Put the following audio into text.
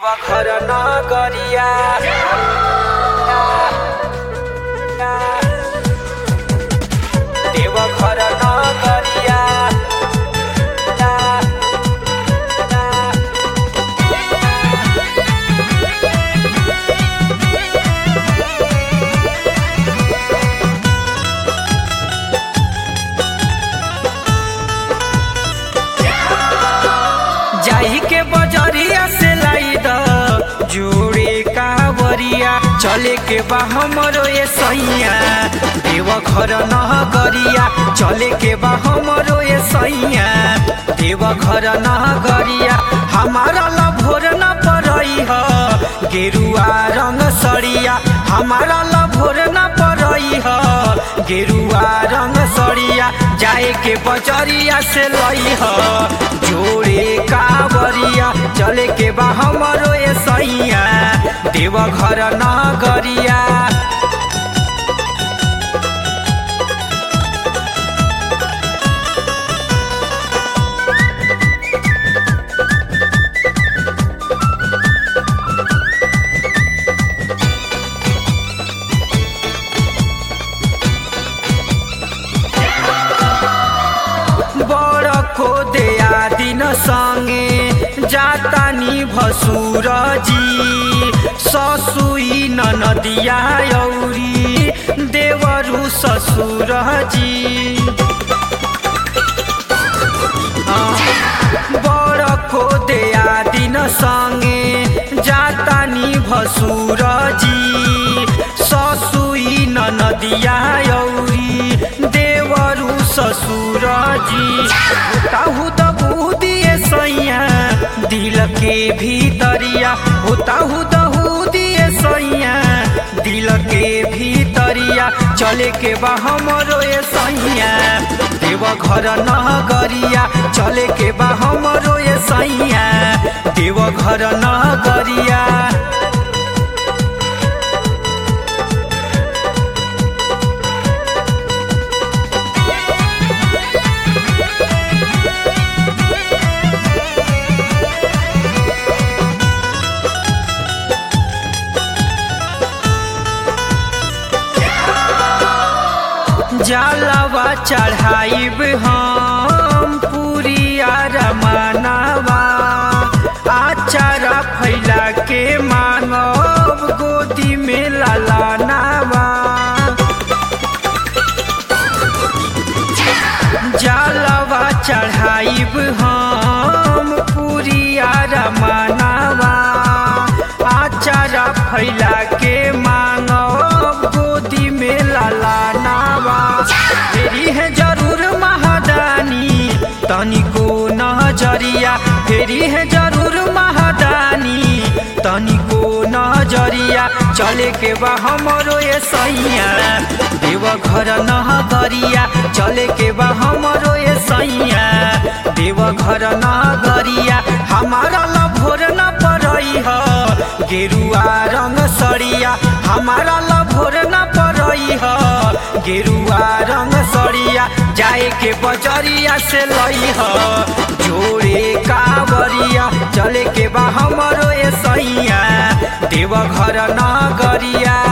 देवघर नगरिया देवघर नगरिया जाही के बजरिया से लाई द जोड़े कावरिया चले के बा हमरो ये सैया देवघर नगरिया चले के बा हमरो ये सैया देवघर नगरिया हमारा ला भोर न पड़ई ह गेरुआ रंग सड़िया हमारा ला भोर न पड़ई ह गेरुआ रंग सड़िया जाए के बजरिया से लई ह जोड़े कावरिया चले के बा हमरो ये सैया देवघर नगरिया को दया दिन संगे जातानी भसुर जी ससुई ननदिया औरी देवरु ससुर जी बड़ को दया दिन संगे जातानी भसुर जी ससुई ननदिया औरी देवरु ससुर जी ताहू दबू दिए सैया दिल के भीतरिया होताहू दहू दिए सैया दिल के भीतरिया चले के बा हमरो ये सैया देवघर नगरिया चले के बा हमरो ये सैया देवघर नगरिया जलवा चढ़ाइब हम पूरिया रमनवा आचारा फैला के मांगब गोदी में ललनवा जलवा चढ़ाइब हम पूरिया रमनवा आचारा फैला के मांगब गोदी में ललनवा फेरी है जरूर महादानी तनिको नजरिया फेरी है जरूर महादानी तनिको नजरिया चले के बा हमरो ये सैया देवघर नगरिया चले के बा हमरो ये सैया देवघर नगरिया हमारा ला भोर न पड़ई ह गेरुआ रंग सड़िया हमारा ला भोर न पड़ई ह गेरुआ रंग सड़िया जाए के बजरिया से लई ह जोड़े कावरिया चले के बा हमरो ये सैया देवघर नगरिया